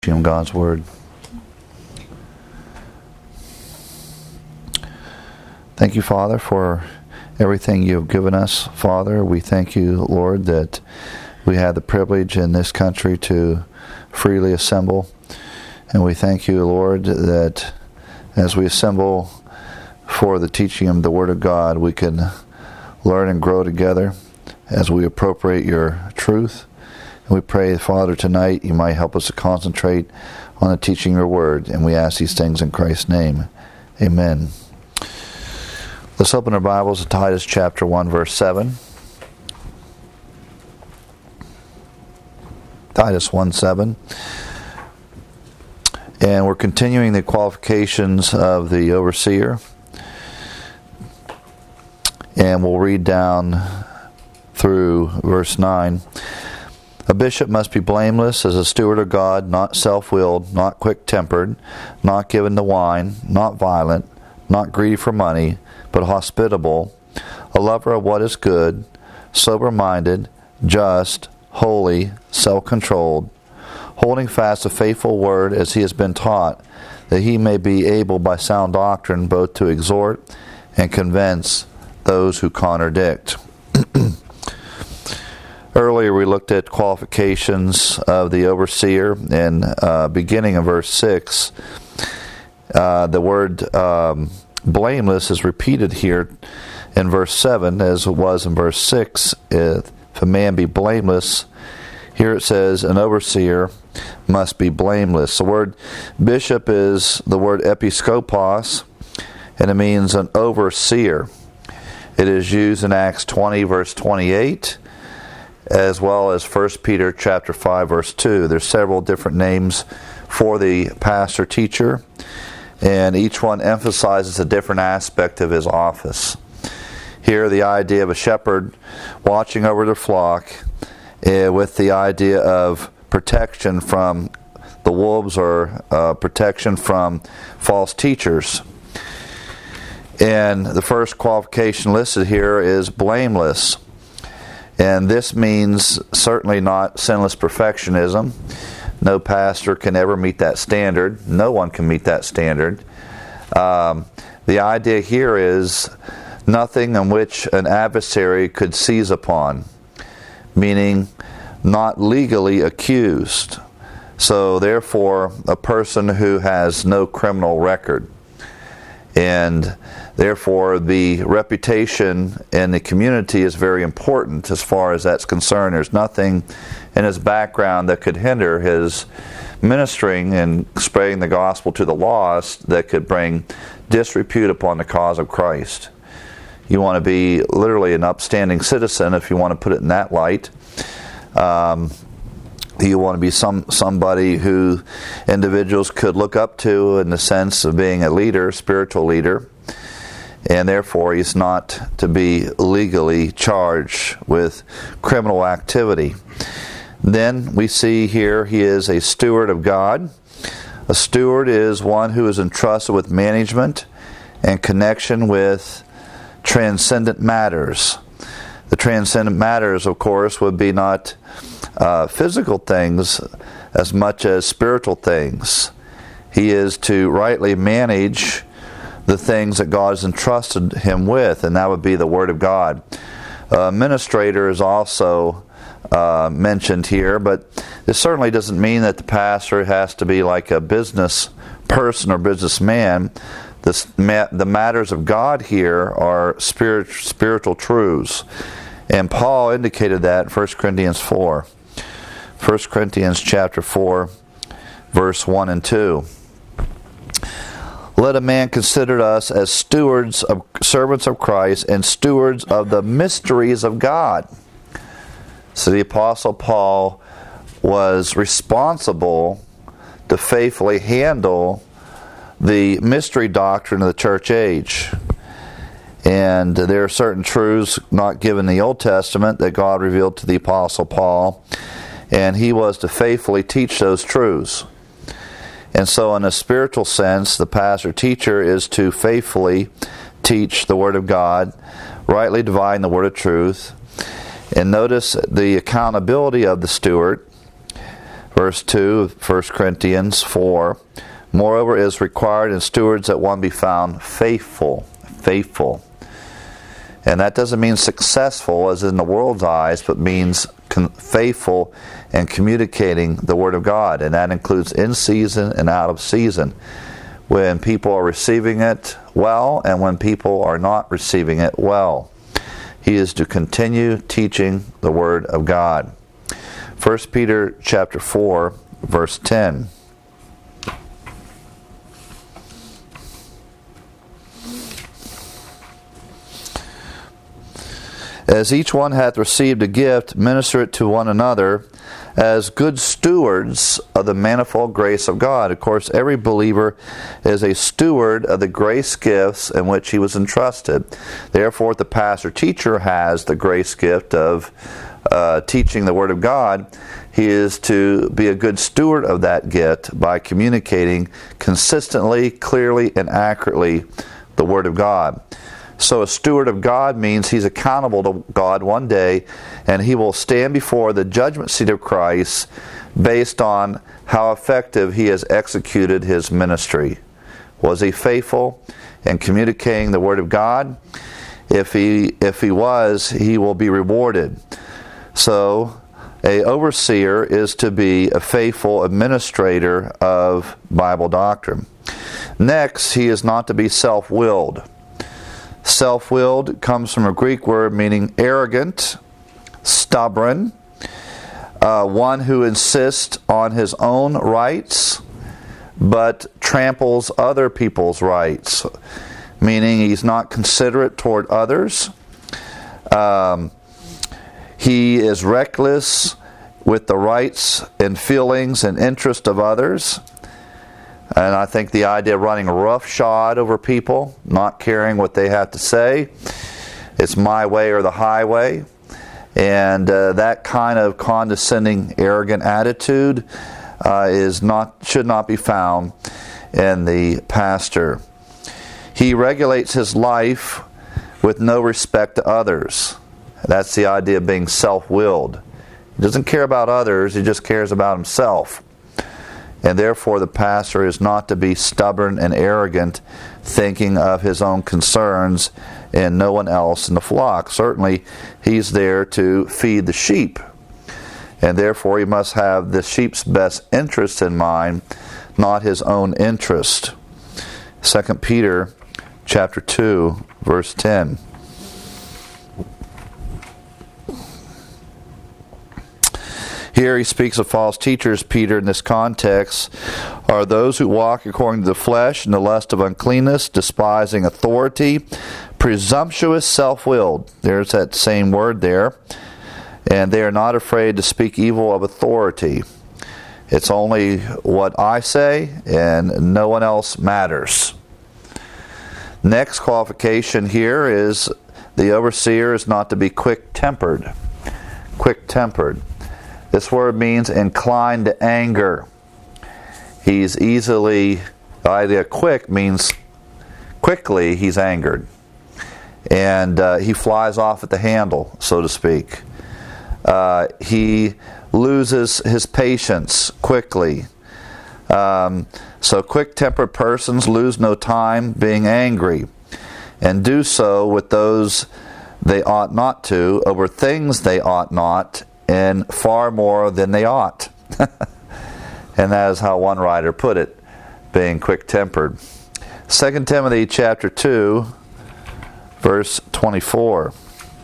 God's Word. Thank you, Father, for everything you have given us, Father. We thank you, Lord, that we have the privilege in this country to freely assemble. And we thank you, Lord, that as we assemble for the teaching of the Word of God, we can learn and grow together as we appropriate your truth. And we pray, Father, tonight you might help us to concentrate on the teaching of your Word. And we ask these things in Christ's name. Amen. Let's open our Bibles to Titus chapter 1, verse 7. Titus 1:7. And we're continuing the qualifications of the overseer. And we'll read down through verse 9. A bishop must be blameless as a steward of God, not self-willed, not quick-tempered, not given to wine, not violent, not greedy for money, but hospitable, a lover of what is good, sober-minded, just, holy, self-controlled, holding fast the faithful word as he has been taught, that he may be able by sound doctrine both to exhort and convince those who contradict. Earlier we looked at qualifications of the overseer, and beginning in verse 6, the word blameless is repeated here in verse 7 as it was in verse 6. If a man be blameless, here it says an overseer must be blameless. The word bishop is the word episkopos, and it means an overseer. It is used in Acts 20 verse 28, as well as 1 Peter chapter 5 verse 2. There's several different names for the pastor teacher, and each one emphasizes a different aspect of his office. Here the idea of a shepherd watching over the flock with the idea of protection from the wolves or protection from false teachers. And the first qualification listed here is blameless. And this means certainly not sinless perfectionism. No pastor can ever meet that standard. No one can meet that standard. The idea here is nothing in which an adversary could seize upon, meaning not legally accused. So therefore, a person who has no criminal record. And therefore, the reputation in the community is very important as far as that's concerned. There's nothing in his background that could hinder his ministering and spreading the gospel to the lost that could bring disrepute upon the cause of Christ. You want to be literally an upstanding citizen, if you want to put it in that light. You want to be somebody who individuals could look up to in the sense of being a leader, spiritual leader, and therefore he's not to be legally charged with criminal activity. Then we see here he is a steward of God. A steward is one who is entrusted with management and connection with transcendent matters. The transcendent matters, of course, would be not physical things as much as spiritual things. He is to rightly manage the things that God has entrusted him with, and that would be the Word of God. Administrator is also mentioned here, but it certainly doesn't mean that the pastor has to be like a business person or businessman. The matters of God here are spiritual truths. And Paul indicated that in 1 Corinthians 4. 1 Corinthians chapter 4, verse 1 and 2. Let a man consider us as servants of Christ, and stewards of the mysteries of God. So the Apostle Paul was responsible to faithfully handle the mystery doctrine of the church age. And there are certain truths not given in the Old Testament that God revealed to the Apostle Paul, and he was to faithfully teach those truths. And so in a spiritual sense, the pastor-teacher is to faithfully teach the Word of God, rightly divine the Word of truth. And notice the accountability of the steward. Verse 2 of 1 Corinthians 4, moreover, it is required in stewards that one be found faithful. Faithful. And that doesn't mean successful as in the world's eyes, but means faithful in communicating the Word of God. And that includes in season and out of season. When people are receiving it well and when people are not receiving it well. He is to continue teaching the Word of God. 1 Peter chapter 4, verse 10. As each one hath received a gift, minister it to one another as good stewards of the manifold grace of God. Of course, every believer is a steward of the grace gifts in which he was entrusted. Therefore, if the pastor-teacher has the grace gift of teaching the Word of God, he is to be a good steward of that gift by communicating consistently, clearly, and accurately the Word of God. So a steward of God means he's accountable to God one day, and he will stand before the judgment seat of Christ based on how effective he has executed his ministry. Was he faithful in communicating the Word of God? If he was, he will be rewarded. So an overseer is to be a faithful administrator of Bible doctrine. Next, he is not to be self-willed. Self-willed comes from a Greek word meaning arrogant, stubborn, one who insists on his own rights but tramples other people's rights, meaning he's not considerate toward others. He is reckless with the rights and feelings and interests of others. And I think the idea of running roughshod over people, not caring what they have to say, it's my way or the highway. And that kind of condescending, arrogant attitude should not be found in the pastor. He regulates his life with no respect to others. That's the idea of being self-willed. He doesn't care about others, he just cares about himself. And therefore the pastor is not to be stubborn and arrogant, thinking of his own concerns and no one else in the flock. Certainly he's there to feed the sheep. And therefore he must have the sheep's best interest in mind, not his own interest. 2 Peter chapter 2, verse 10. Here he speaks of false teachers, Peter, in this context, are those who walk according to the flesh in the lust of uncleanness, despising authority, presumptuous, self-willed. There's that same word there. And they are not afraid to speak evil of authority. It's only what I say, and no one else matters. Next qualification here is the overseer is not to be quick-tempered. Quick-tempered. This word means inclined to anger. He's easily, idea quick means quickly he's angered. And he flies off at the handle, so to speak. He loses his patience quickly. So quick-tempered persons lose no time being angry, and do so with those they ought not to, over things they ought not, and far more than they ought. And that is how one writer put it, being quick-tempered. 2 Timothy chapter 2, verse 24.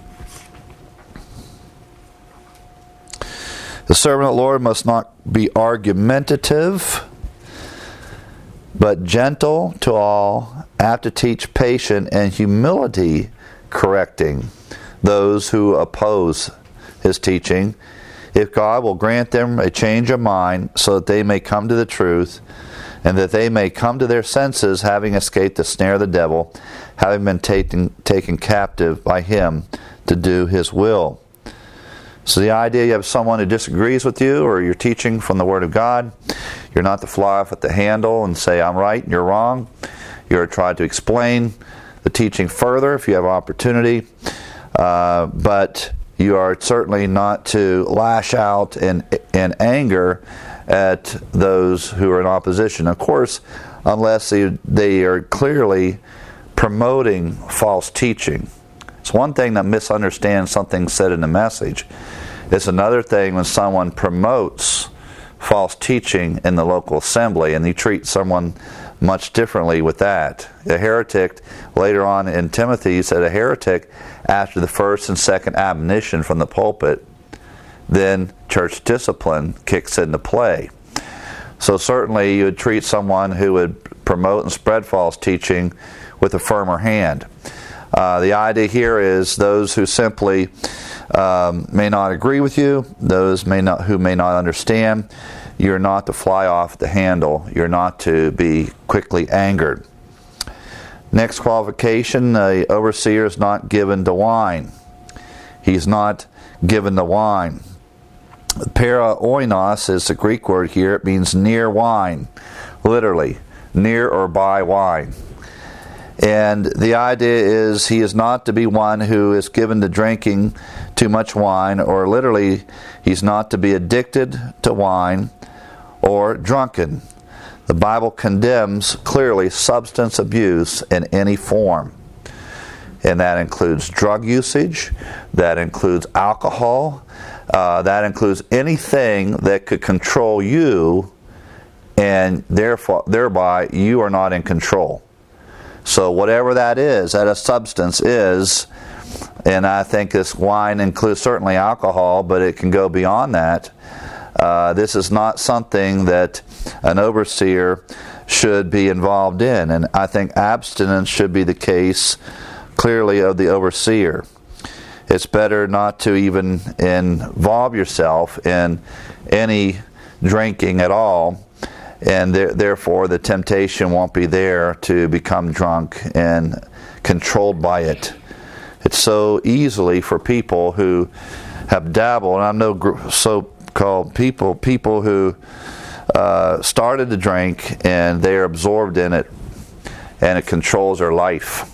The servant of the Lord must not be argumentative, but gentle to all, apt to teach, patient, and humility, correcting those who oppose his teaching, if God will grant them a change of mind so that they may come to the truth, and that they may come to their senses, having escaped the snare of the devil, having been taken captive by him to do his will. So the idea you have someone who disagrees with you, or you're teaching from the Word of God, you're not to fly off at the handle and say, I'm right and you're wrong. You're to try to explain the teaching further if you have opportunity. But you are certainly not to lash out in anger at those who are in opposition. Of course, unless they are clearly promoting false teaching. It's one thing to misunderstand something said in the message. It's another thing when someone promotes false teaching in the local assembly, and you treat someone much differently with that. A heretic, later on in Timothy, he said a heretic, after the first and second admonition from the pulpit, then church discipline kicks into play. So certainly you would treat someone who would promote and spread false teaching with a firmer hand. The idea here is those who simply may not agree with you, those who may not understand, you're not to fly off the handle. You're not to be quickly angered. Next qualification, the overseer is not given to wine. He's not given to wine. Para oinos is the Greek word here. It means near wine, literally, near or by wine. And the idea is he is not to be one who is given to drinking too much wine, or literally, he's not to be addicted to wine or drunken. The Bible condemns clearly substance abuse in any form. And that includes drug usage, that includes alcohol, that includes anything that could control you, and thereby you are not in control. So whatever that is, that a substance is, and I think this wine includes certainly alcohol, but it can go beyond that. This is not something that an overseer should be involved in, and I think abstinence should be the case clearly of the overseer. It's better not to even involve yourself in any drinking at all, and therefore the temptation won't be there to become drunk and controlled by it. It's so easily for people who have dabbled, and I know so-called people who started to drink and they are absorbed in it, and it controls their life.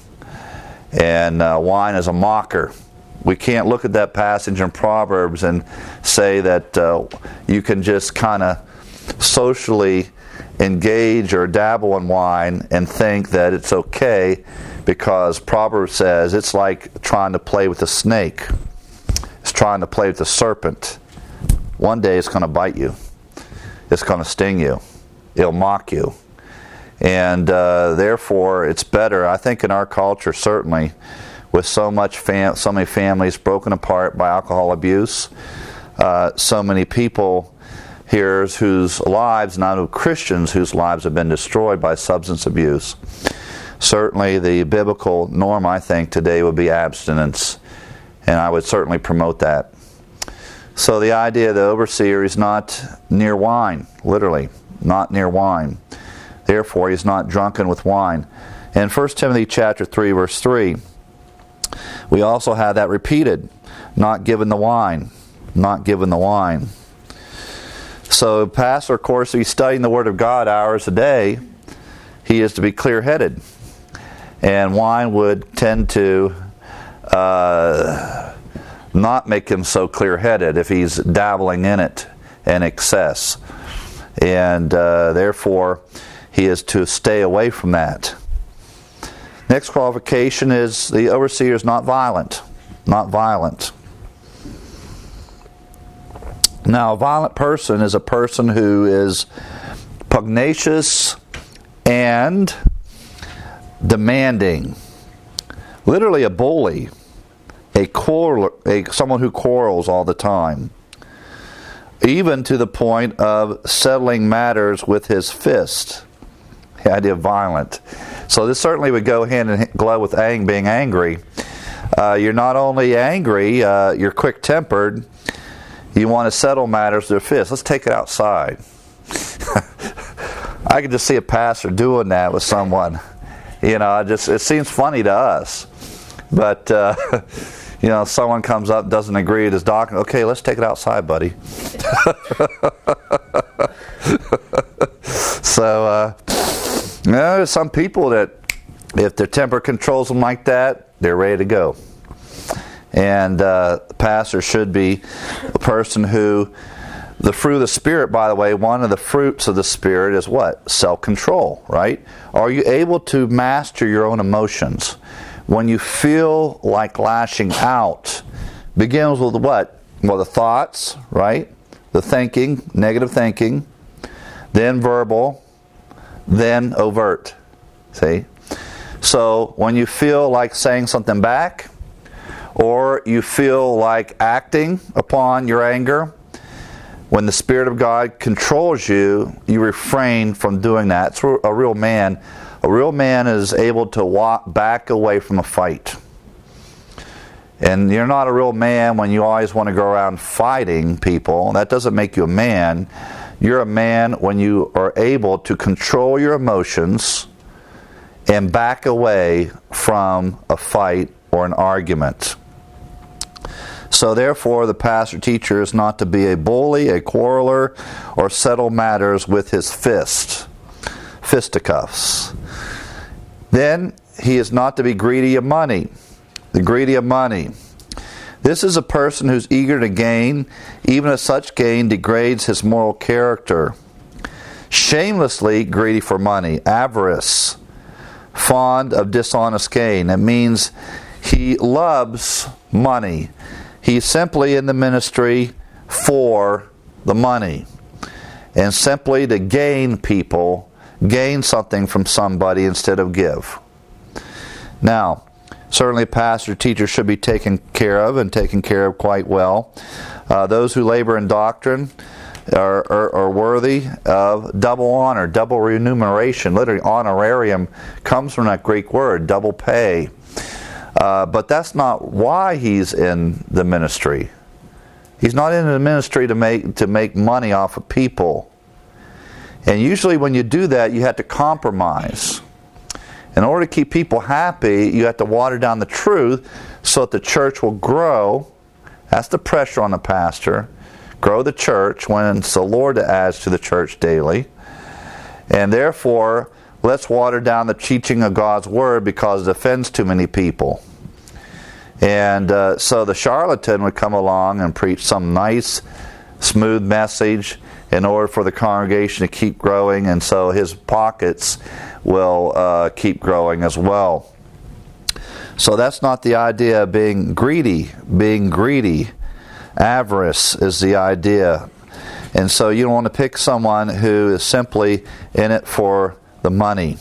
And wine is a mocker. We can't look at that passage in Proverbs and say that you can just kind of socially engage or dabble in wine and think that it's okay, because Proverbs says it's like trying to play with a snake. It's trying to play with a serpent. One day it's going to bite you. It's going to sting you. It'll mock you. And therefore it's better, I think in our culture certainly, with so many families broken apart by alcohol abuse, so many people here whose lives, not Christians, whose lives have been destroyed by substance abuse. Certainly the biblical norm, I think, today would be abstinence, and I would certainly promote that. So the idea of the overseer is not near wine, literally, not near wine. Therefore, he's not drunken with wine. In 1 Timothy chapter 3, verse 3, we also have that repeated, not given the wine, not given the wine. So, pastor, of course, he's studying the Word of God hours a day. He is to be clear-headed. And wine would tend to not make him so clear-headed if he's dabbling in it in excess. And therefore, he is to stay away from that. Next qualification is the overseer is not violent. Not violent. Now, a violent person is a person who is pugnacious and demanding. Literally a bully. Someone who quarrels all the time. Even to the point of settling matters with his fist. The idea of violent. So this certainly would go hand in glove with being angry. You're not only angry, you're quick-tempered. You want to settle matters with your fist. Let's take it outside. I can just see a pastor doing that with someone. You know, it seems funny to us. But, someone comes up, doesn't agree with his doctrine. Okay, let's take it outside, buddy. So, there's some people that, if their temper controls them like that, they're ready to go. And the pastor should be a person who The fruit of the Spirit, by the way, one of the fruits of the Spirit is what? Self-control, right? Are you able to master your own emotions? When you feel like lashing out, begins with what? Well, the thoughts, right? The thinking, negative thinking, then verbal, then overt. See? So when you feel like saying something back, or you feel like acting upon your anger, when the Spirit of God controls you, you refrain from doing that. It's a real man. A real man is able to back away from a fight. And you're not a real man when you always want to go around fighting people. That doesn't make you a man. You're a man when you are able to control your emotions and back away from a fight or an argument. So therefore, the pastor-teacher is not to be a bully, a quarreler, or settle matters with his fisticuffs. Then, he is not to be greedy of money. The greedy of money. This is a person who's eager to gain, even if such gain degrades his moral character. Shamelessly greedy for money, avarice, fond of dishonest gain. It means he loves money. He's simply in the ministry for the money. And simply to gain people, gain something from somebody instead of give. Now, certainly a pastor, teacher should be taken care of and taken care of quite well. Those who labor in doctrine are worthy of double honor, double remuneration. Literally, honorarium comes from that Greek word, double pay. But that's not why he's in the ministry. He's not in the ministry to make money off of people. And usually when you do that, you have to compromise. In order to keep people happy, you have to water down the truth so that the church will grow. That's the pressure on the pastor. Grow the church when it's the Lord that adds to the church daily. And therefore, let's water down the teaching of God's Word because it offends too many people. And so the charlatan would come along and preach some nice, smooth message in order for the congregation to keep growing, and so his pockets will keep growing as well. So that's not the idea of being greedy. Being greedy, avarice is the idea. And so you don't want to pick someone who is simply in it for the money.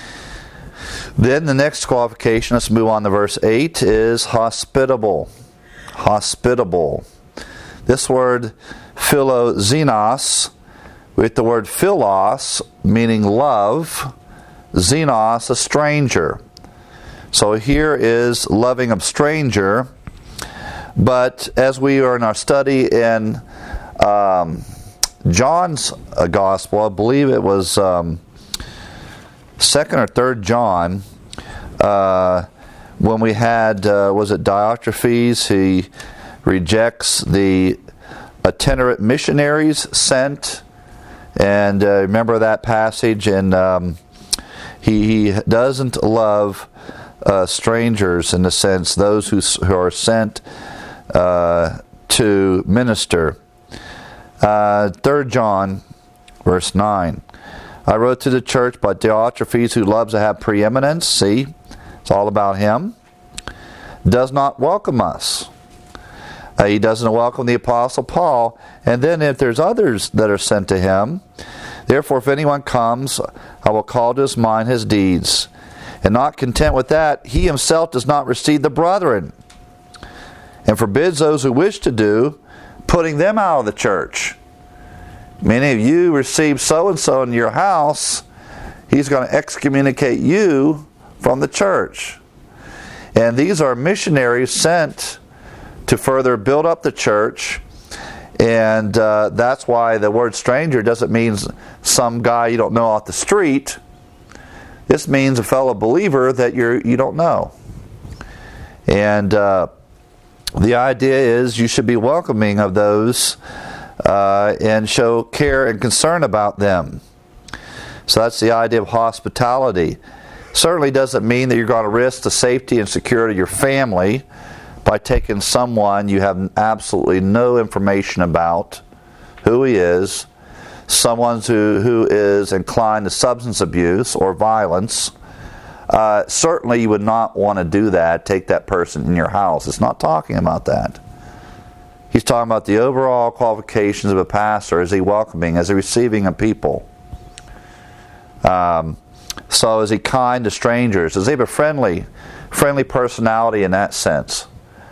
Then the next qualification, let's move on to verse 8, is hospitable. Hospitable. This word philoxenos, with the word philos, meaning love, xenos, a stranger. So here is loving a stranger, but as we are in our study in John's Gospel, I believe it was 2nd or 3rd John, when we had, was it Diotrephes, he rejects the itinerant missionaries sent, and remember that passage, and he doesn't love strangers in the sense, those who are sent to minister. 3rd John, verse 9. I wrote to the church by Diotrephes, who loves to have preeminence. See, it's all about him. Does not welcome us. He doesn't welcome the Apostle Paul. And then if there's others that are sent to him, therefore if anyone comes, I will call to his mind his deeds. And not content with that, he himself does not receive the brethren, and forbids those who wish to do, putting them out of the church. Many of you receive so-and-so in your house, he's going to excommunicate you from the church. And these are missionaries sent to further build up the church. And that's why the word stranger doesn't mean some guy you don't know off the street. This means a fellow believer that you don't know. And the idea is you should be welcoming of those and show care and concern about them. So that's the idea of hospitality. Certainly doesn't mean that you're going to risk the safety and security of your family by taking someone you have absolutely no information about, who who he is. Someone who is inclined to substance abuse or violence, certainly you would not want to do that, take that person in your house. It's not talking about that. He's talking about the overall qualifications of a pastor. Is he welcoming? Is he receiving of people? So is he kind to strangers? Does he have a friendly personality in that sense?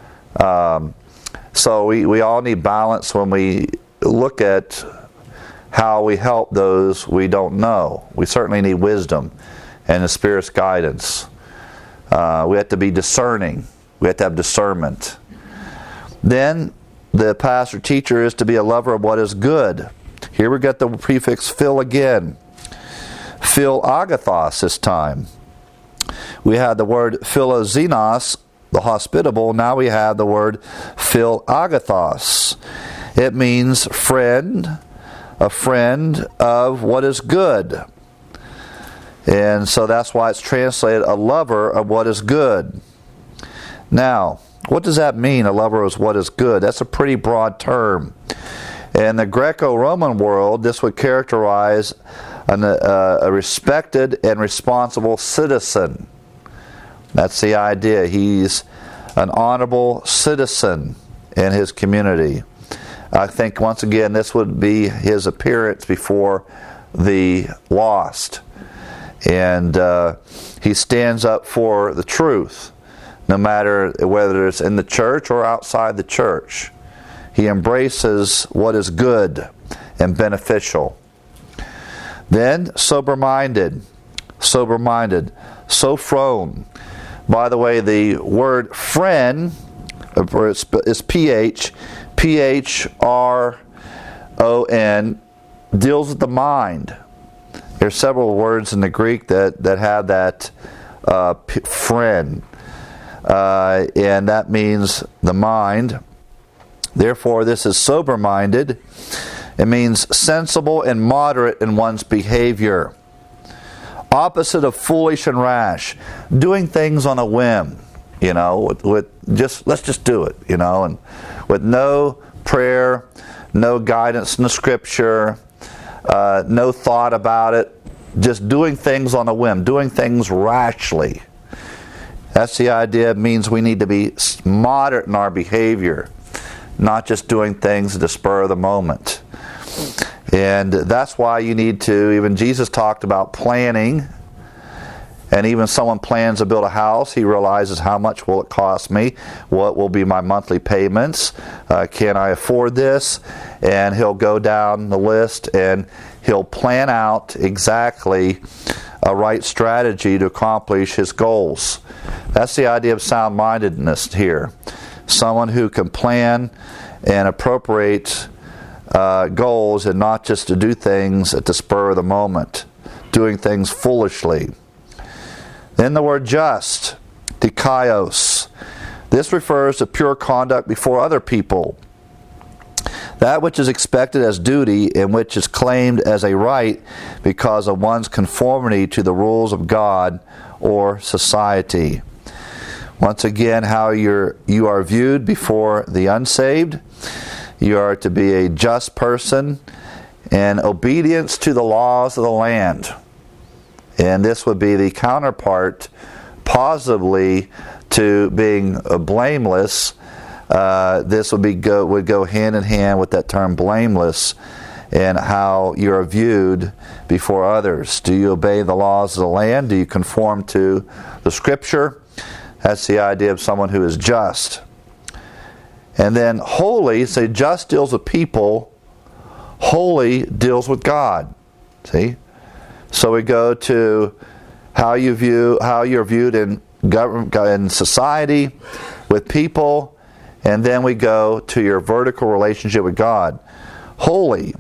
So we all need balance when we look at how we help those we don't know. We certainly need wisdom and the Spirit's guidance. We have to be discerning. We have to have discernment. Then the pastor teacher is to be a lover of what is good. Here we get the prefix phil again. Phil agathos this time. We had the word philoxenos, the hospitable. Now we have the word phil agathos. It means friend, a friend of what is good. And so that's why it's translated a lover of what is good. Now, what does that mean, a lover of what is good? That's a pretty broad term. In the Greco-Roman world, this would characterize a respected and responsible citizen. That's the idea. He's an honorable citizen in his community. I think, once again, this would be his appearance before the lost. And he stands up for the truth, no matter whether it's in the church or outside the church. He embraces what is good and beneficial. Then, sober-minded, sophron. By the way, the word friend is P-H-R-O-N, deals with the mind. There's several words in the Greek that have that friend, and that means the mind. Therefore, this is sober-minded. It means sensible and moderate in one's behavior. Opposite of foolish and rash. Doing things on a whim, with let's just do it, and with no prayer, no guidance in the Scripture, no thought about it, just doing things on a whim, doing things rashly. That's the idea. It means we need to be moderate in our behavior, not just doing things at the spur of the moment. And that's why you need to, even Jesus talked about planning. And even someone plans to build a house, he realizes how much will it cost me? What will be my monthly payments? Can I afford this? And he'll go down the list and he'll plan out exactly a right strategy to accomplish his goals. That's the idea of sound-mindedness here. Someone who can plan and appropriate goals, and not just to do things at the spur of the moment, doing things foolishly. Then the word just, dikaios. This refers to pure conduct before other people. That which is expected as duty and which is claimed as a right because of one's conformity to the rules of God or society. Once again, how you are viewed before the unsaved. You are to be a just person and obedience to the laws of the land. And this would be the counterpart, positively, to being blameless. This would go hand in hand with that term blameless, and how you are viewed before others. Do you obey the laws of the land? Do you conform to the Scripture? That's the idea of someone who is just. And then holy, so just deals with people, holy deals with God. See? So we go to how you're viewed in government, in society, with people, and then we go to your vertical relationship with God. Holy,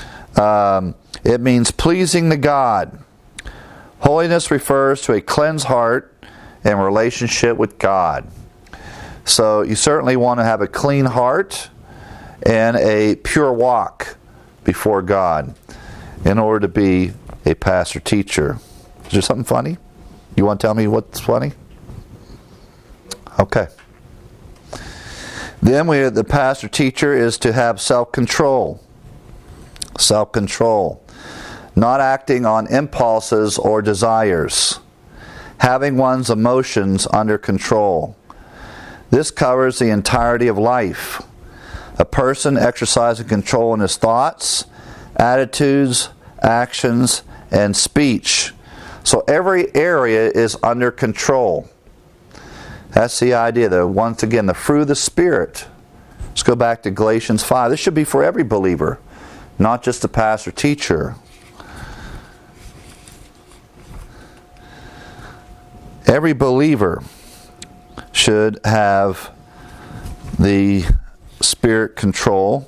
it means pleasing to God. Holiness refers to a cleansed heart and relationship with God. So you certainly want to have a clean heart and a pure walk before God in order to be a pastor teacher. Is there something funny? You want to tell me what's funny? Okay. Then the pastor teacher is to have self-control. self-control, not acting on impulses or desires, having one's emotions under control. This covers the entirety of life. A person exercising control in his thoughts, attitudes, actions, and speech. So every area is under control. That's the idea, though. Once again, the fruit of the Spirit. Let's go back to Galatians 5. This should be for every believer, not just the pastor teacher. Every believer should have the Spirit control.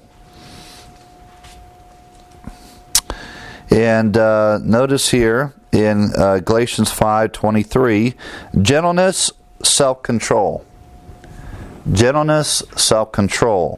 And notice here in Galatians 5:23, gentleness, self-control. Gentleness, self-control.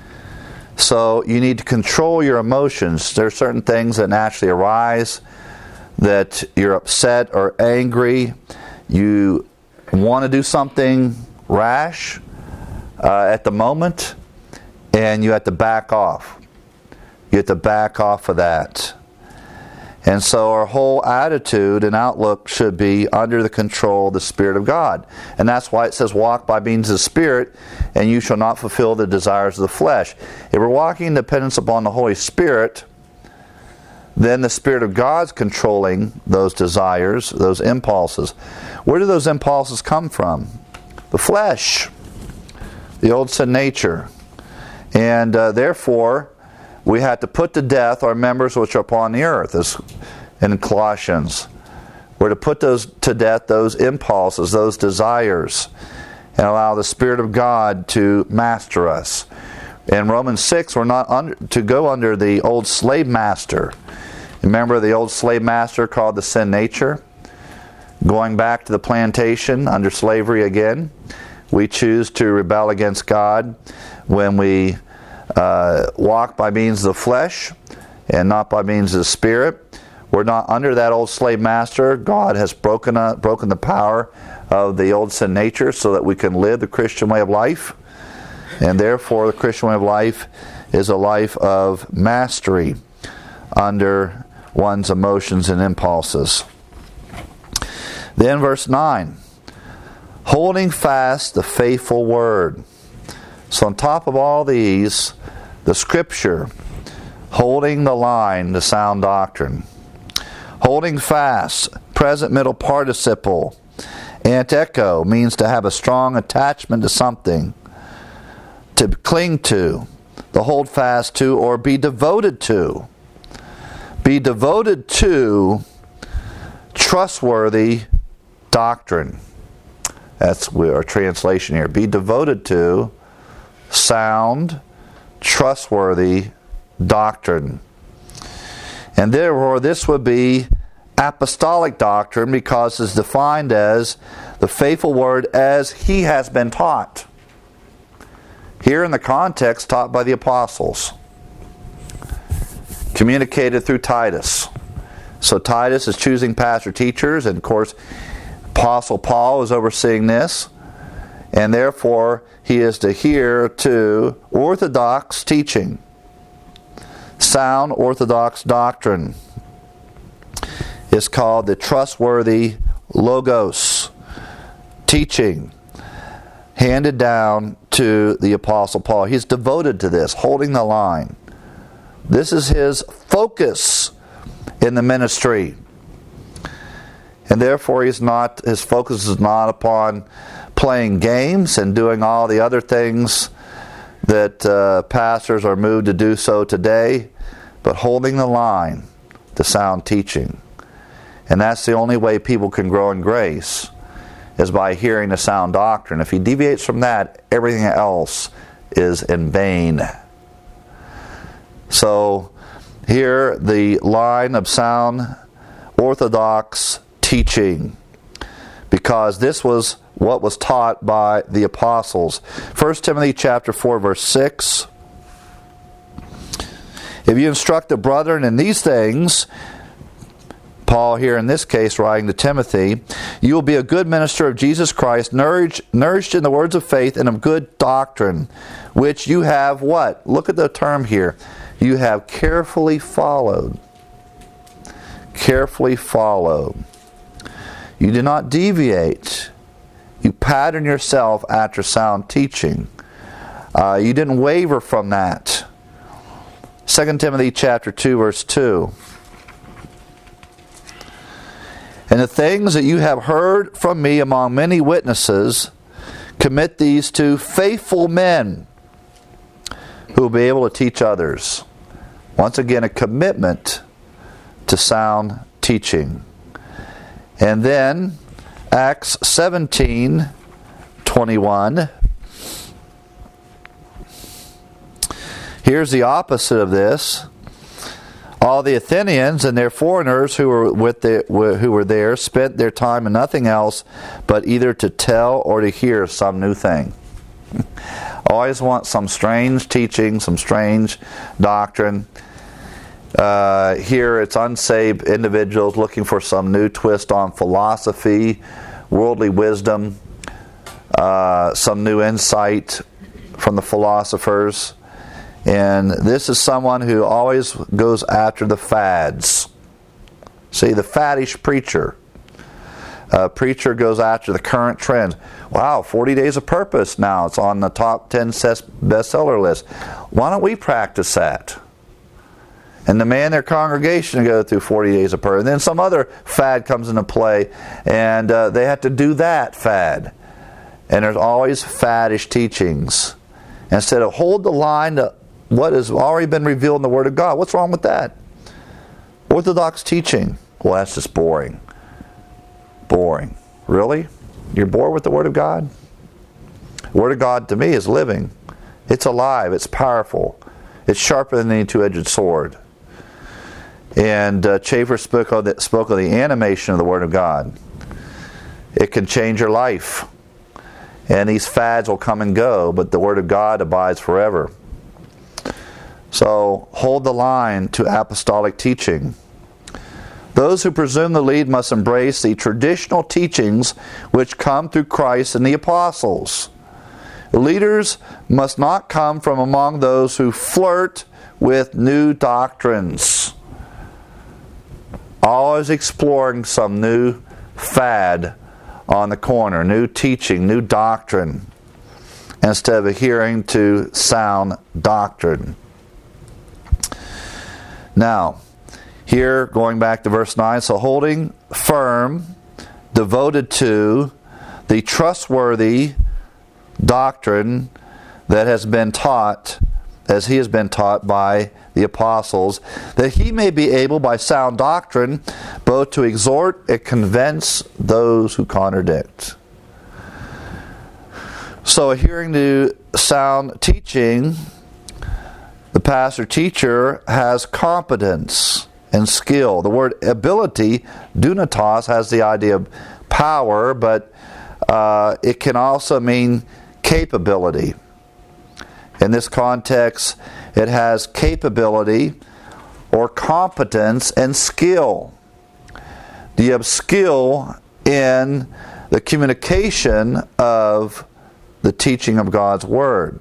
So you need to control your emotions. There are certain things that naturally arise, that you're upset or angry. You want to do something rash at the moment, and you have to back off. You have to back off of that. And so our whole attitude and outlook should be under the control of the Spirit of God. And that's why it says, walk by means of the Spirit, and you shall not fulfill the desires of the flesh. If we're walking in dependence upon the Holy Spirit, then the Spirit of God's controlling those desires, those impulses. Where do those impulses come from? The flesh, the old sin nature. And therefore, we have to put to death our members which are upon the earth, as in Colossians. We're to put those to death, those impulses, those desires, and allow the Spirit of God to master us. In Romans 6, we're not to go under the old slave master. Remember the old slave master called the sin nature? Going back to the plantation under slavery again, we choose to rebel against God when we walk by means of the flesh and not by means of the Spirit. We're not under that old slave master. God has broken the power of the old sin nature so that we can live the Christian way of life. And therefore, the Christian way of life is a life of mastery under one's emotions and impulses. Then verse 9, holding fast the faithful word. So on top of all these, the Scripture, holding the line, the sound doctrine. Holding fast, present middle participle. Anteko means to have a strong attachment to something, to cling to, to hold fast to, or be devoted to. Be devoted to trustworthy doctrine. That's our translation here. Be devoted to sound, trustworthy doctrine. And therefore this would be apostolic doctrine, because it's defined as the faithful word as he has been taught. Here in the context, taught by the apostles. Communicated through Titus. So Titus is choosing pastor teachers, and of course Apostle Paul is overseeing this, and therefore he is to adhere to orthodox teaching, sound orthodox doctrine. It's called the trustworthy logos, teaching handed down to the Apostle Paul. He's devoted to this, holding the line. This is his focus in the ministry. And therefore his focus is not upon playing games and doing all the other things that pastors are moved to do so today, but holding the line to sound teaching. And that's the only way people can grow in grace, is by hearing the sound doctrine. If he deviates from that, everything else is in vain. So here the line of sound orthodox teaching, because this was what was taught by the apostles. 1 Timothy chapter 4 verse 6. If you instruct the brethren in these things, Paul here in this case writing to Timothy, you will be a good minister of Jesus Christ, nourished in the words of faith and of good doctrine, which you have what? Look at the term here. you have carefully followed. Carefully follow. You do not deviate. You pattern yourself after sound teaching. You didn't waver from that. 2 Timothy chapter 2, verse 2. And the things that you have heard from me among many witnesses, commit these to faithful men who will be able to teach others. Once again, a commitment to sound teaching. And then Acts 17:21. Here's the opposite of this. All the Athenians and their foreigners who were there spent their time in nothing else but either to tell or to hear some new thing. Always want some strange teaching, some strange doctrine. Here it's unsaved individuals looking for some new twist on philosophy, worldly wisdom, some new insight from the philosophers. And this is someone who always goes after the fads. See, the faddish preacher. Preacher goes after the current trends. Wow, 40 Days of Purpose now. It's on the top 10 bestseller list. Why don't we practice that? And demand their congregation to go through 40 Days of Purpose. And then some other fad comes into play, and they have to do that fad. And there's always faddish teachings. Instead of hold the line to what has already been revealed in the Word of God. What's wrong with that? Orthodox teaching. Well, that's just boring. Boring. Really? You're bored with the Word of God? The Word of God to me is living. It's alive. It's powerful. It's sharper than any two-edged sword. And Chafer spoke of the animation of the Word of God. It can change your life. And these fads will come and go, but the Word of God abides forever. So hold the line to apostolic teaching. Those who presume to lead must embrace the traditional teachings which come through Christ and the apostles. Leaders must not come from among those who flirt with new doctrines, always exploring some new fad on the corner, new teaching, new doctrine, instead of adhering to sound doctrine. Now, here, going back to verse 9, so holding firm, devoted to the trustworthy doctrine that has been taught, as he has been taught by the apostles, that he may be able by sound doctrine both to exhort and convince those who contradict. So adhering to sound teaching, the pastor-teacher has competence and skill. The word ability, dunatos, has the idea of power, but it can also mean capability. In this context, it has capability or competence and skill. Do you have skill in the communication of the teaching of God's Word?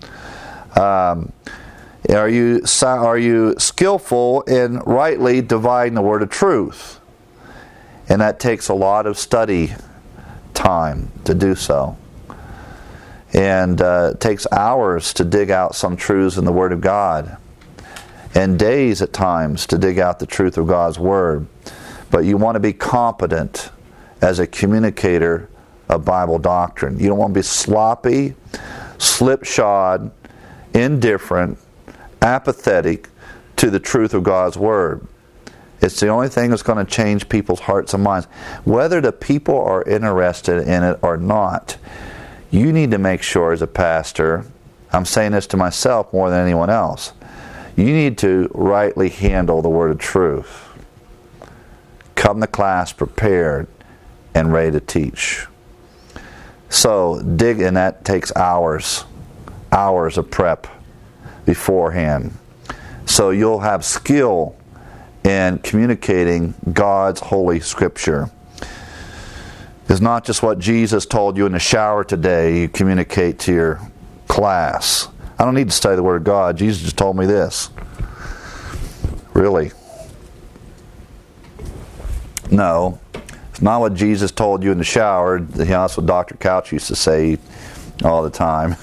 Are you skillful in rightly dividing the word of truth? And that takes a lot of study time to do so. And it takes hours to dig out some truths in the Word of God. And days at times to dig out the truth of God's Word. But you want to be competent as a communicator of Bible doctrine. You don't want to be sloppy, slipshod, indifferent, apathetic to the truth of God's Word. It's the only thing that's going to change people's hearts and minds. Whether the people are interested in it or not, you need to make sure as a pastor, I'm saying this to myself more than anyone else, you need to rightly handle the word of truth. Come to class prepared and ready to teach. So dig, and that takes hours of prep beforehand. So you'll have skill in communicating God's Holy Scripture. It's not just what Jesus told you in the shower today you communicate to your class. I don't need to study the Word of God. Jesus just told me this. Really? No. It's not what Jesus told you in the shower. That's what Dr. Couch used to say all the time.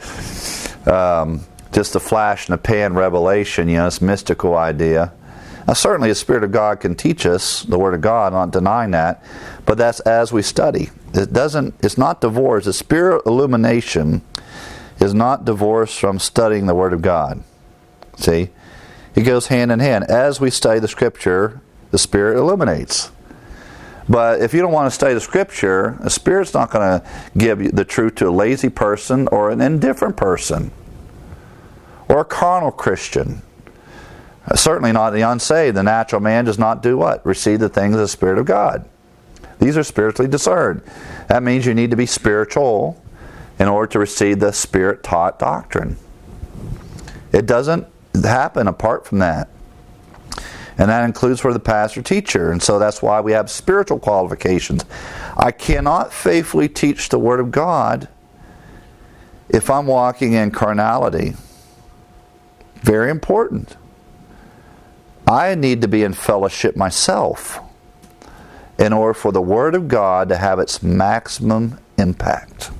Just a flash in the pan revelation, this mystical idea. Now, certainly the Spirit of God can teach us the Word of God, I'm not denying that, but that's as we study. It's not divorced. The Spirit illumination is not divorced from studying the Word of God. See? It goes hand in hand. As we study the Scripture, the Spirit illuminates. But if you don't want to study the Scripture, the Spirit's not going to give you the truth to a lazy person or an indifferent person or a carnal Christian. Certainly not the unsaved. The natural man does not do what? Receive the things of the Spirit of God. These are spiritually discerned. That means you need to be spiritual in order to receive the Spirit-taught doctrine. It doesn't happen apart from that. And that includes for the pastor teacher. And so that's why we have spiritual qualifications. I cannot faithfully teach the Word of God if I'm walking in carnality. Very important. I need to be in fellowship myself in order for the Word of God to have its maximum impact.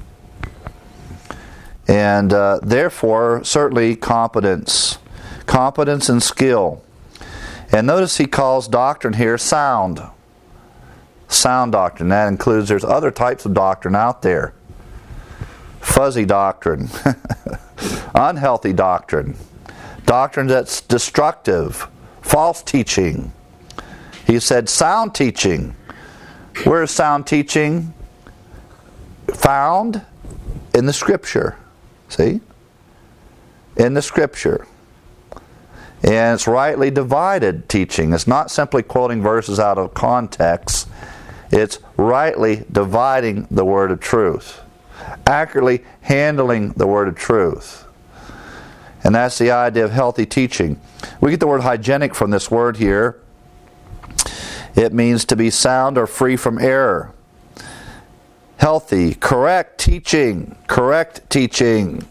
And therefore, certainly competence and skill. And notice he calls doctrine here sound. Sound doctrine. That includes, there's other types of doctrine out there. Fuzzy doctrine. Unhealthy doctrine. Doctrine that's destructive. False teaching. He said sound teaching. Where is sound teaching found? In the Scripture. See? In the Scripture. And it's rightly divided teaching. It's not simply quoting verses out of context. It's rightly dividing the word of truth. Accurately handling the word of truth. And that's the idea of healthy teaching. We get the word hygienic from this word here. It means to be sound or free from error. Healthy, correct teaching. Correct teaching.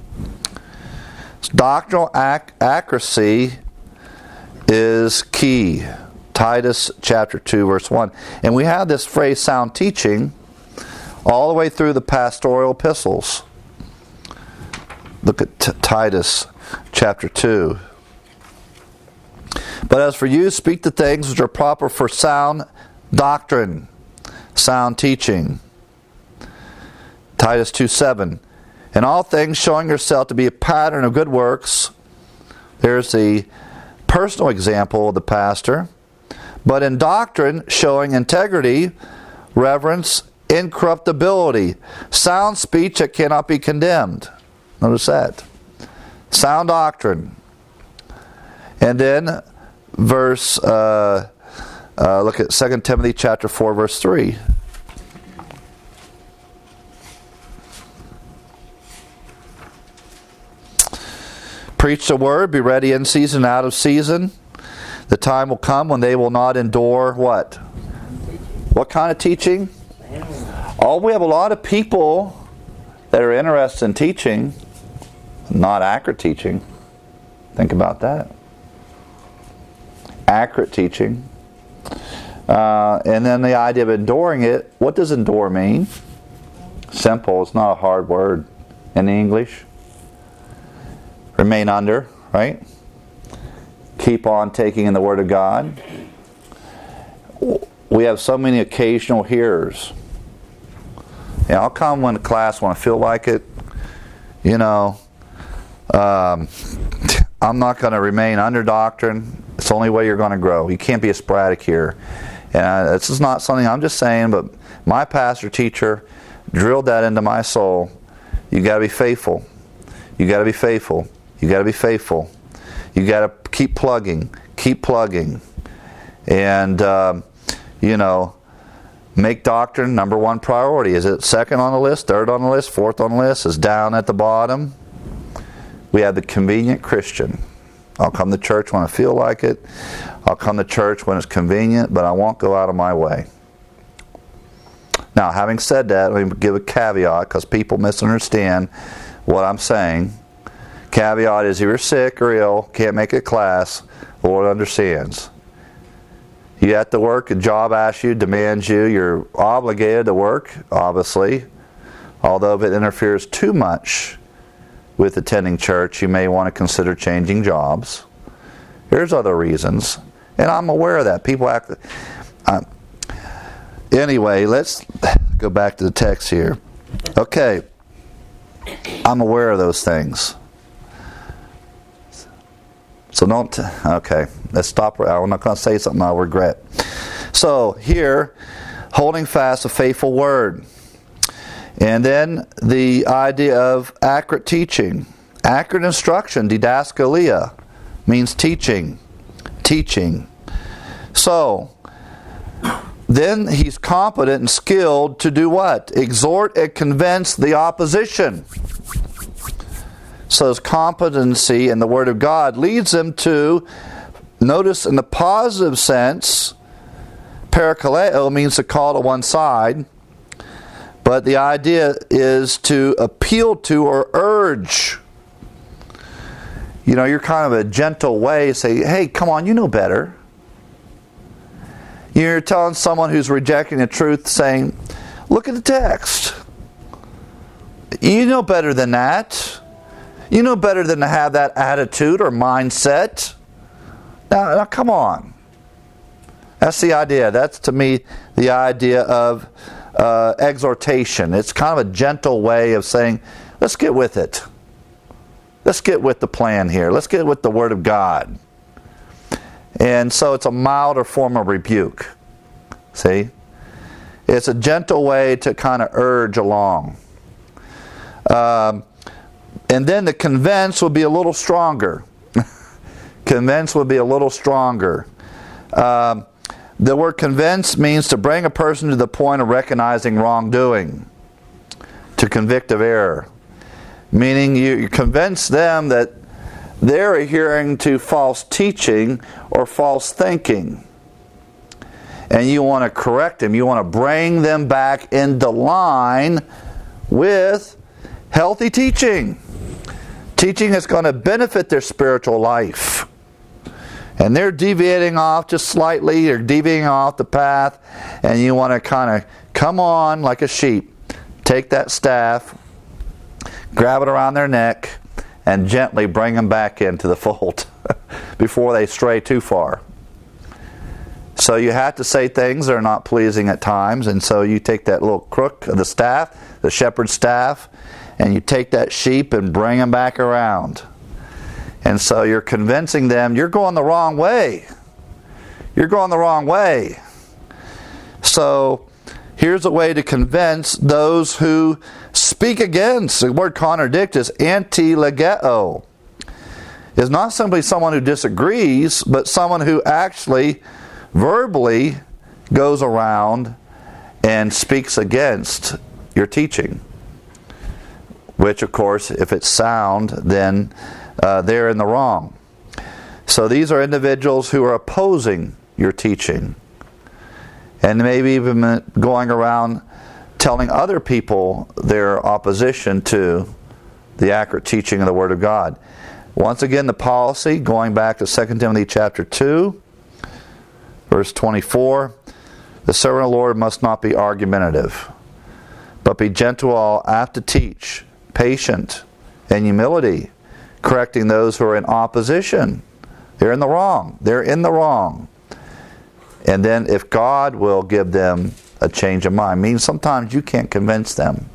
Doctrinal accuracy is key. Titus chapter 2 verse 1. And we have this phrase sound teaching all the way through the pastoral epistles. Look at Titus chapter 2. But as for you, speak the things which are proper for sound doctrine, sound teaching. Titus 2:7. In all things showing yourself to be a pattern of good works. There's the personal example of the pastor. But in doctrine, showing integrity, reverence, incorruptibility, sound speech that cannot be condemned. Notice that. Sound doctrine. And then verse, look at 2 Timothy chapter 4 verse 3. Preach the word, be ready in season, out of season. The time will come when they will not endure what? What kind of teaching? Oh, we have a lot of people that are interested in teaching, not accurate teaching. Think about that. Accurate teaching. And then the idea of enduring it. What does endure mean? Simple. It's not a hard word in English. Remain under, right? Keep on taking in the Word of God. We have so many occasional hearers. Yeah, I'll come when to class when I feel like it. I'm not going to remain under doctrine. It's the only way you're going to grow. You can't be a sporadic here. And this is not something I'm just saying, but my pastor teacher drilled that into my soul. You got to be faithful. You got to be faithful. You got to be faithful. You got to keep plugging. Keep plugging. And, make doctrine number one priority. Is it second on the list, third on the list, fourth on the list? Is down at the bottom? We have the convenient Christian. I'll come to church when I feel like it. I'll come to church when it's convenient, but I won't go out of my way. Now, having said that, let me give a caveat because people misunderstand what I'm saying. Caveat is if you're sick or ill, can't make a class, The Lord understands. You have to work, a job asks you, demands you, you're obligated to work, obviously. Although if it interferes too much with attending church, you may want to consider changing jobs. There's other reasons. And I'm aware of that. People act... Anyway, let's go back to the text here. Okay. I'm aware of those things. So don't... Okay. Let's stop. I'm not going to say something I'll regret. So, here, holding fast a faithful word. And then the idea of accurate teaching. Accurate instruction, didaskalia, means teaching. Teaching. So, then he's competent and skilled to do what? Exhort and convince the opposition. So his competency in the Word of God leads him to, notice in the positive sense, parakaleo means to call to one side, but the idea is to appeal to or urge. You know, you're kind of a gentle way, say, hey, come on, you know better. You're telling someone who's rejecting the truth, saying, look at the text. You know better than that. You know better than to have that attitude or mindset. Now come on. That's the idea. That's, to me, the idea of exhortation. It's kind of a gentle way of saying, let's get with it. Let's get with the plan here. Let's get with the Word of God. And so it's a milder form of rebuke. See? It's a gentle way to kind of urge along. And then the convince will be a little stronger. Convince will be a little stronger. The word convince means to bring a person to the point of recognizing wrongdoing. To convict of error. Meaning you convince them that they're adhering to false teaching or false thinking. And you want to correct them. You want to bring them back into line with healthy teaching. Teaching is going to benefit their spiritual life. And they're deviating off just slightly, or deviating off the path, and you want to kind of come on like a sheep. Take that staff, grab it around their neck, and gently bring them back into the fold before they stray too far. So you have to say things that are not pleasing at times, and so you take that little crook of the staff, the shepherd's staff, and you take that sheep and bring them back around. And so you're convincing them, you're going the wrong way. You're going the wrong way. So here's a way to convince those who speak against. The word contradict is anti-legeo. It's not simply someone who disagrees, but someone who actually verbally goes around and speaks against your teaching. Which, of course, if it's sound, then they're in the wrong. So these are individuals who are opposing your teaching. And maybe even going around telling other people their opposition to the accurate teaching of the Word of God. Once again, the policy, going back to 2 Timothy chapter 2, verse 24, the servant of the Lord must not be argumentative, but be gentle, apt to teach, patient, and humility, correcting those who are in opposition. They're in the wrong. They're in the wrong. And then if God will give them a change of mind, means sometimes you can't convince them.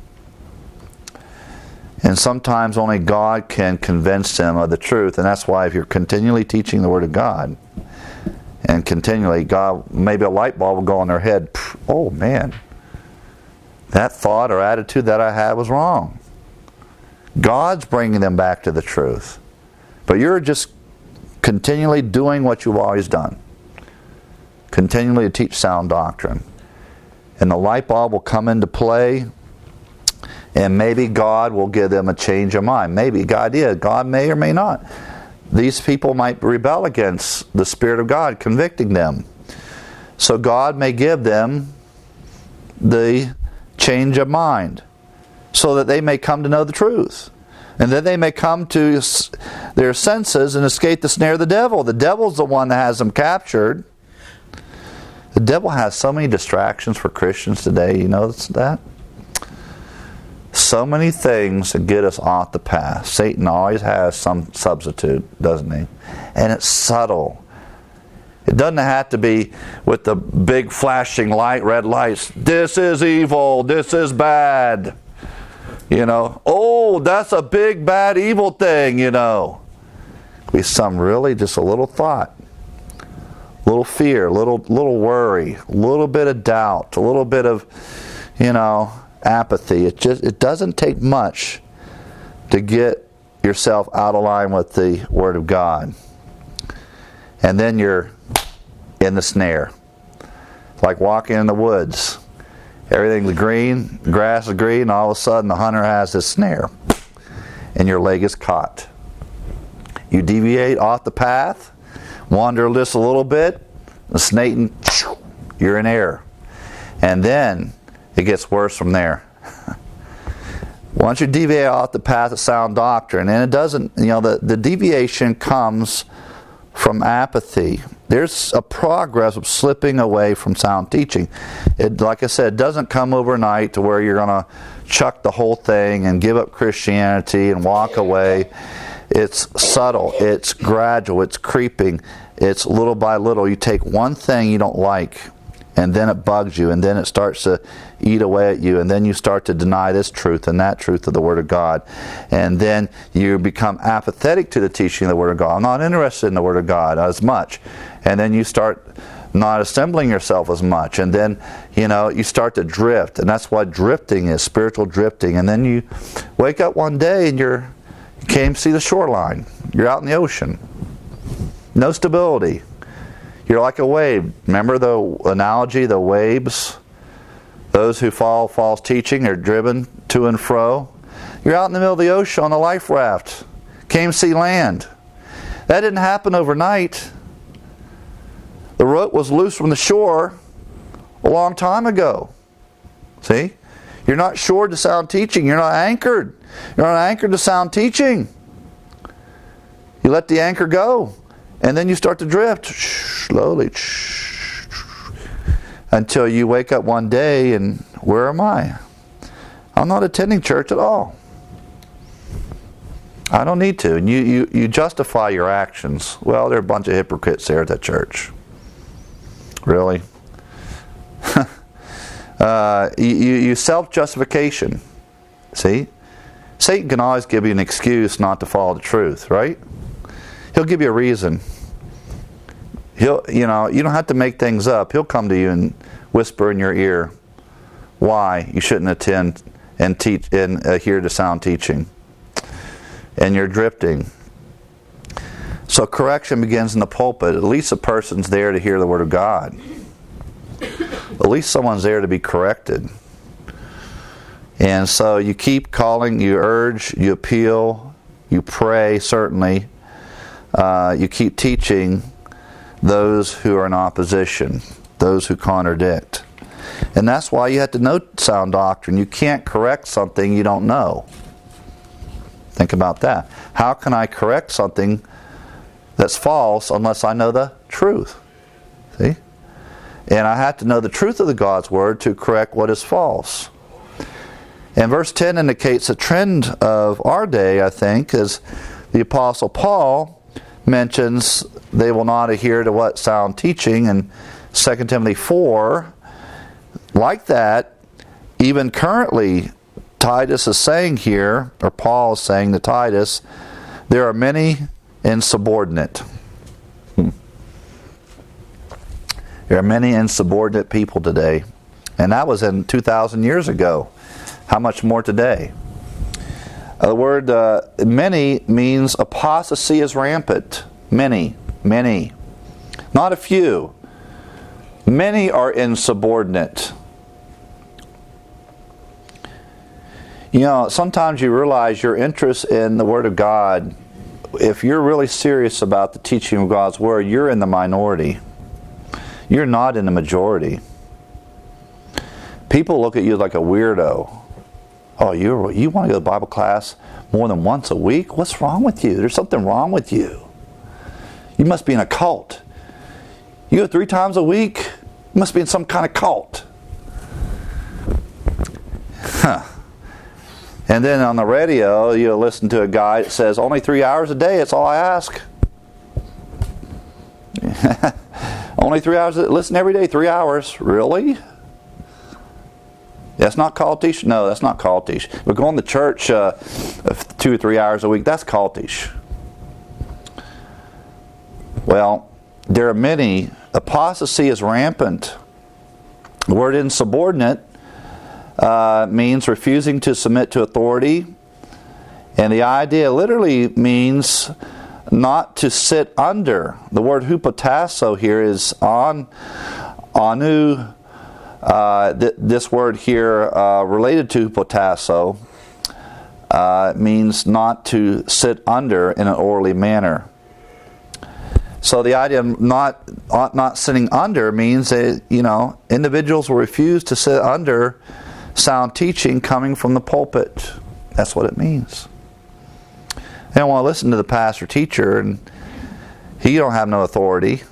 And sometimes only God can convince them of the truth. And that's why if you're continually teaching the Word of God, and continually, God, maybe a light bulb will go on their head. Oh man, that thought or attitude that I had was wrong. God's bringing them back to the truth. But you're just continually doing what you've always done. Continually to teach sound doctrine. And the light bulb will come into play, and maybe God will give them a change of mind. Maybe God may or may not. These people might rebel against the Spirit of God convicting them. So God may give them the change of mind so that they may come to know the truth. And then they may come to their senses and escape the snare of the devil. The devil's the one that has them captured. The devil has so many distractions for Christians today. You notice that? So many things that get us off the path. Satan always has some substitute, doesn't he? And it's subtle. It doesn't have to be with the big flashing light, red lights. This is evil. This is bad. You know, oh, that's a big, bad, evil thing, you know. Be some really just a little thought, little fear, little worry, a little bit of doubt, a little bit of, apathy. It doesn't take much to get yourself out of line with the Word of God. And then you're in the snare. Like walking in the woods. Everything's green, grass is green, and all of a sudden the hunter has his snare. And your leg is caught. You deviate off the path, wander just a little bit, the snake, you're in error. And then it gets worse from there. Once you deviate off the path of sound doctrine, and it doesn't, the deviation comes from apathy. There's a progress of slipping away from sound teaching. It, like I said, doesn't come overnight to where you're going to chuck the whole thing and give up Christianity and walk away. It's subtle, it's gradual, it's creeping, it's little by little. You take one thing you don't like, and then it bugs you, and then it starts to eat away at you, and then you start to deny this truth and that truth of the Word of God. And then you become apathetic to the teaching of the Word of God. I'm not interested in the Word of God as much. And then you start not assembling yourself as much. And then, you start to drift. And that's what drifting is, spiritual drifting. And then you wake up one day and you can't see the shoreline. You're out in the ocean. No stability. You're like a wave. Remember the analogy, the waves? Those who follow false teaching are driven to and fro. You're out in the middle of the ocean on a life raft. Can't see land. That didn't happen overnight. The rope was loose from the shore a long time ago. See? You're not shored to sound teaching. You're not anchored. You're not anchored to sound teaching. You let the anchor go. And then you start to drift slowly until you wake up one day and where am I? I'm not attending church at all. I don't need to. And you justify your actions. Well, there are a bunch of hypocrites there at that church. Really? you self-justification. See? Satan can always give you an excuse not to follow the truth, right? He'll give you a reason. You don't have to make things up. He'll come to you and whisper in your ear why you shouldn't attend and teach and adhere to sound teaching. And you're drifting. So correction begins in the pulpit. At least a person's there to hear the Word of God. At least someone's there to be corrected. And so you keep calling, you urge, you appeal, you pray, certainly. You keep teaching those who are in opposition, those who contradict. And that's why you have to know sound doctrine. You can't correct something you don't know. Think about that. How can I correct something that's false unless I know the truth? See? And I have to know the truth of the God's Word to correct what is false. And verse 10 indicates a trend of our day, I think, as the Apostle Paul mentions they will not adhere to what sound teaching in 2 Timothy 4. Like that, even currently, Titus is saying here, or Paul is saying to Titus, there are many insubordinate. There are many insubordinate people today. And that was in 2,000 years ago. How much more today? The word many means apostasy is rampant. Many. Not a few. Many are insubordinate. Sometimes you realize your interest in the Word of God, if you're really serious about the teaching of God's Word, you're in the minority. You're not in the majority. People look at you like a weirdo. Oh, you want to go to Bible class more than once a week? What's wrong with you? There's something wrong with you. You must be in a cult. You go 3 times a week? You must be in some kind of cult. Huh. And then on the radio, you listen to a guy that says, only 3 hours a day, that's all I ask. Only 3 hours, listen every day, 3 hours. Really? That's not cultish? No, that's not cultish. But going to church 2 or 3 hours a week, that's cultish. Well, there are many. Apostasy is rampant. The word insubordinate means refusing to submit to authority. And the idea literally means not to sit under. The word hupotasso here is anu. This word here related to hupotasso means not to sit under in an orderly manner. So the idea of not sitting under means that, individuals will refuse to sit under sound teaching coming from the pulpit. That's what it means. They don't want to listen to the pastor teacher, and he don't have no authority.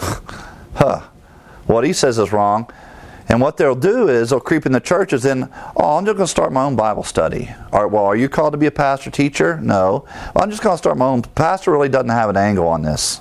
What he says is wrong. And what they'll do is they'll creep in the churches and, I'm just going to start my own Bible study. Are you called to be a pastor teacher? No. Well, I'm just going to start my own. Pastor really doesn't have an angle on this.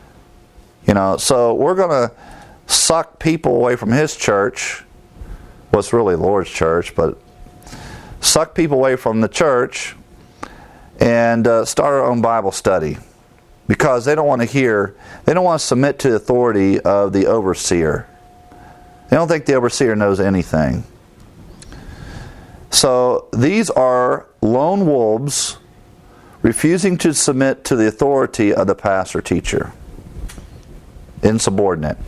So we're going to suck people away from his church. Well, it's really the Lord's church, but suck people away from the church and start our own Bible study. Because they don't want to submit to the authority of the overseer. They don't think the overseer knows anything. So these are lone wolves refusing to submit to the authority of the pastor teacher. Insubordinate.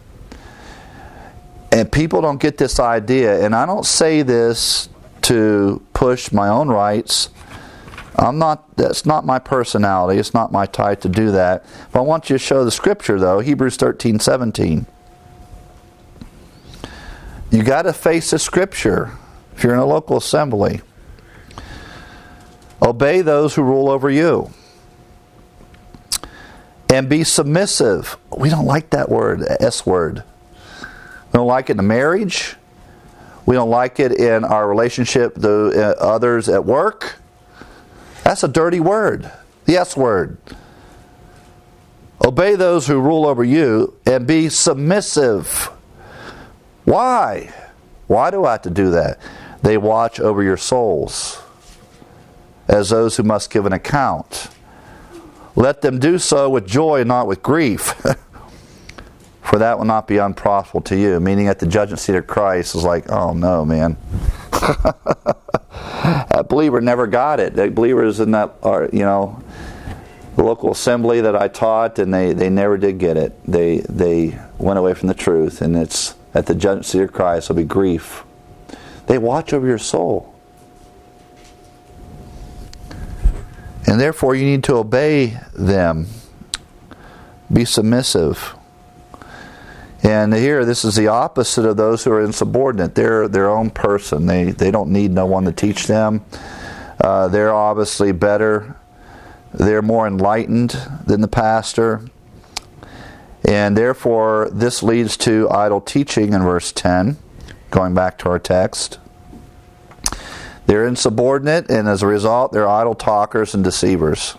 And people don't get this idea, and I don't say this to push my own rights. That's not my personality. It's not my type to do that. But I want you to show the scripture, though. Hebrews 13:17. You got to face the scripture if you're in a local assembly. Obey those who rule over you. And be submissive. We don't like that word, S word. We don't like it in marriage. We don't like it in our relationship to others at work. That's a dirty word. The S word. Obey those who rule over you and be submissive. Why? Why do I have to do that? They watch over your souls as those who must give an account. Let them do so with joy and not with grief. For that will not be unprofitable to you. Meaning at the judgment seat of Christ is like, oh no, man. That believer never got it. That believer is in that, the local assembly that I taught, and they never did get it. They went away from the truth, and it's at the judgment seat of Christ will be grief. They watch over your soul. And therefore you need to obey them. Be submissive. And here, this is the opposite of those who are insubordinate. They're their own person. They don't need no one to teach them. They're obviously better. They're more enlightened than the pastor. And therefore, this leads to idle teaching in verse 10. Going back to our text. They're insubordinate, and as a result, they're idle talkers and deceivers.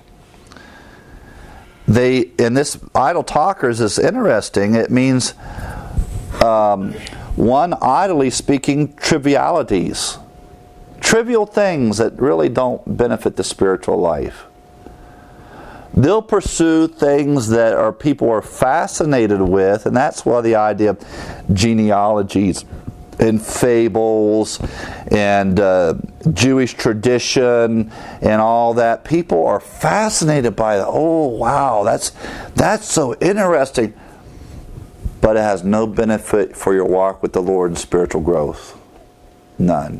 And this idle talkers is interesting. It means one idly speaking trivialities. Trivial things that really don't benefit the spiritual life. They'll pursue things that people are fascinated with, and that's why the idea of genealogies and fables and Jewish tradition and all that. People are fascinated by it. Oh, wow, that's so interesting. But it has no benefit for your walk with the Lord and spiritual growth. None.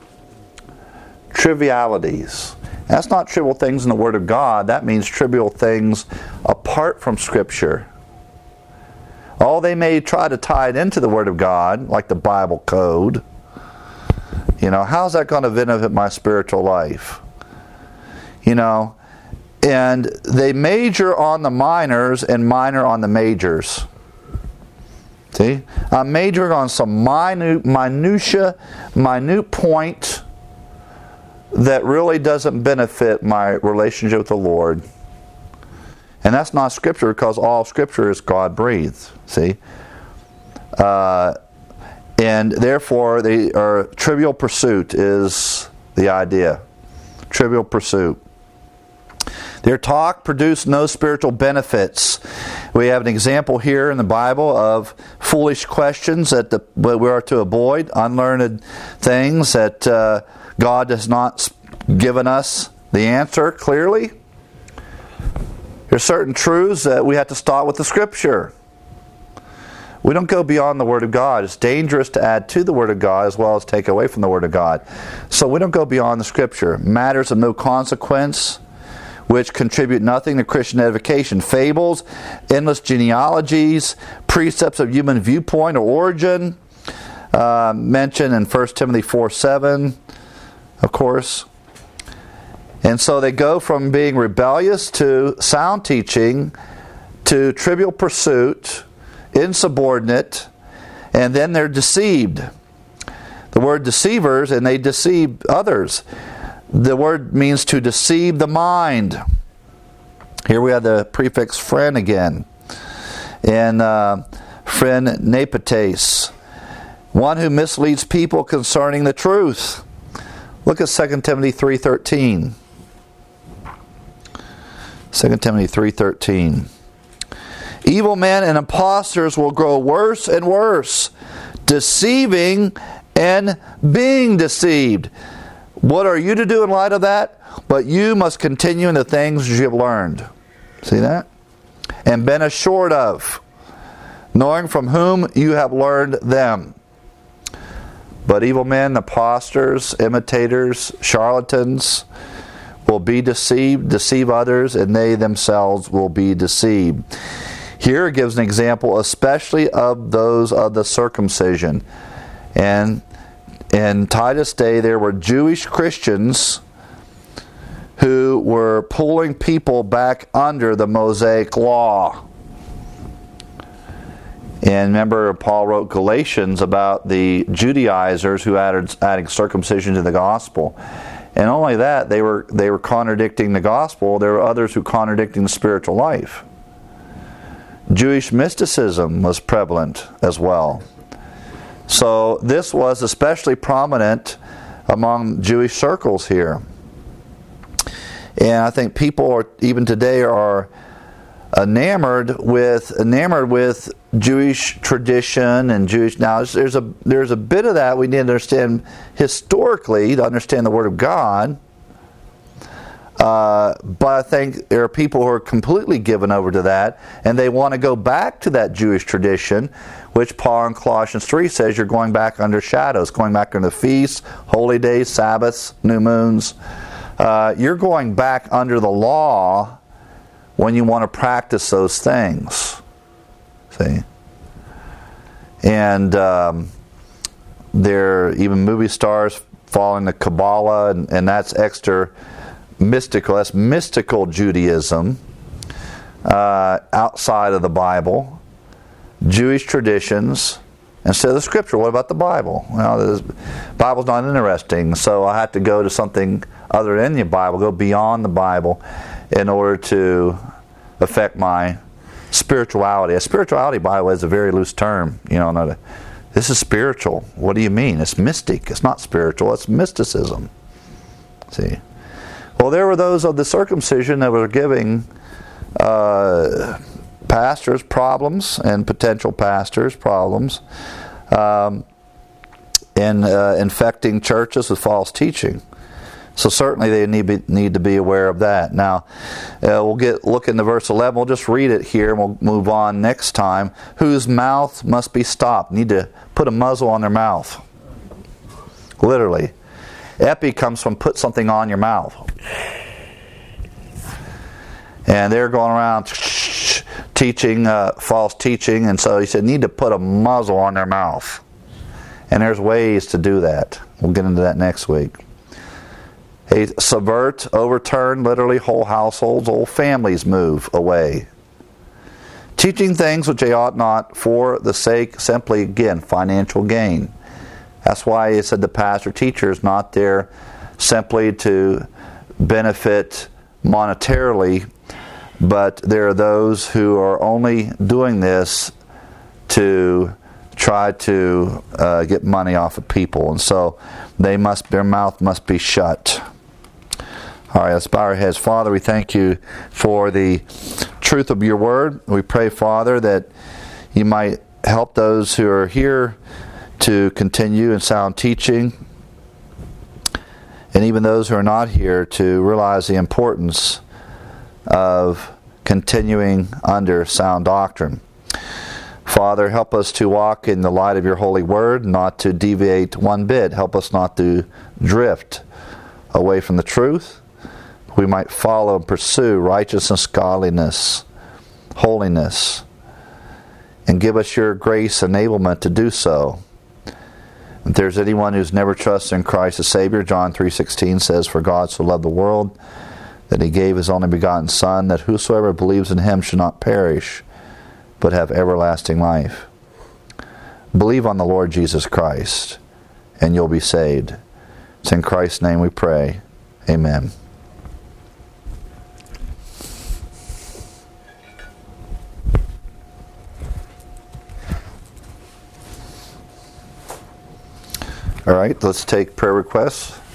Trivialities. That's not trivial things in the Word of God. That means trivial things apart from Scripture. They may try to tie it into the Word of God, like the Bible code, How's that going to benefit my spiritual life? And they major on the minors and minor on the majors. See? I'm majoring on some minute point that really doesn't benefit my relationship with the Lord. And that's not Scripture, because all Scripture is God-breathed. See? And therefore, trivial pursuit is the idea. Trivial pursuit. Their talk produced no spiritual benefits. We have an example here in the Bible of foolish questions that we are to avoid, unlearned things that God has not given us the answer clearly. There's certain truths that we have to start with the Scripture. We don't go beyond the Word of God. It's dangerous to add to the Word of God as well as take away from the Word of God. So we don't go beyond the Scripture. Matters of no consequence, which contribute nothing to Christian edification. Fables, endless genealogies, precepts of human viewpoint or origin, mentioned in 1 Timothy 4:7, of course. And so they go from being rebellious to sound teaching to trivial pursuit, insubordinate, and then they're deceived. The word deceivers, and they deceive others. The word means to deceive the mind. Here we have the prefix "phren" again. And "phren nepetes," one who misleads people concerning the truth. Look at 2 Timothy 3:13. 2 Timothy 3:13. Evil men and impostors will grow worse and worse, deceiving and being deceived. What are you to do in light of that? But you must continue in the things you have learned. See that? And been assured of, knowing from whom you have learned them. But evil men, impostors, imitators, charlatans will be deceived, deceive others, and they themselves will be deceived. Here it gives an example especially of those of the circumcision. And in Titus' day, there were Jewish Christians who were pulling people back under the Mosaic law. And remember, Paul wrote Galatians about the Judaizers who adding circumcision to the gospel. And not only that, they were contradicting the gospel. There were others who contradicting the spiritual life. Jewish mysticism was prevalent as well. So this was especially prominent among Jewish circles here. And I think people even today are enamored with Jewish tradition and Jewish knowledge. There's a bit of that we need to understand historically to understand the Word of God. But I think there are people who are completely given over to that, and they want to go back to that Jewish tradition, which Paul in Colossians 3 says you're going back under shadows, going back under feasts, holy days, Sabbaths, new moons. You're going back under the law when you want to practice those things. See? And there are even movie stars following the Kabbalah, and that's extra mystical. That's mystical Judaism outside of the Bible. Jewish traditions instead of the Scripture. What about the Bible? Well, the Bible's not interesting, so I have to go to something other than the Bible, go beyond the Bible in order to affect my spirituality. A spirituality, by the way, is a very loose term. This is spiritual. What do you mean? It's mystic. It's not spiritual. It's mysticism. See? Well, there were those of the circumcision that were giving pastors problems and potential pastors problems and infecting churches with false teaching. So certainly they need to be aware of that. Now, we'll look into verse 11. We'll just read it here and we'll move on next time. Whose mouth must be stopped. Need to put a muzzle on their mouth. Literally. Epi comes from put something on your mouth. And they're going around teaching false teaching, and so he said need to put a muzzle on their mouth. And there's ways to do that. We'll get into that next week. They subvert, overturn, literally whole households, whole families move away. Teaching things which they ought not for the sake, simply, again, financial gain. That's why it said the pastor teacher is not there simply to benefit monetarily, but there are those who are only doing this to try to get money off of people. And so their mouth must be shut. All right, let's bow our heads. Father, we thank you for the truth of your word. We pray, Father, that you might help those who are here to continue in sound teaching, and even those who are not here to realize the importance of continuing under sound doctrine. Father, help us to walk in the light of your holy word, not to deviate one bit. Help us not to drift away from the truth. We might follow and pursue righteousness, godliness, holiness, and give us your grace enablement to do so. If there's anyone who's never trusted in Christ as Savior, John 3:16 says, "For God so loved the world that he gave his only begotten Son, that whosoever believes in him should not perish, but have everlasting life." Believe on the Lord Jesus Christ, and you'll be saved. It's in Christ's name we pray. Amen. All right, let's take prayer requests.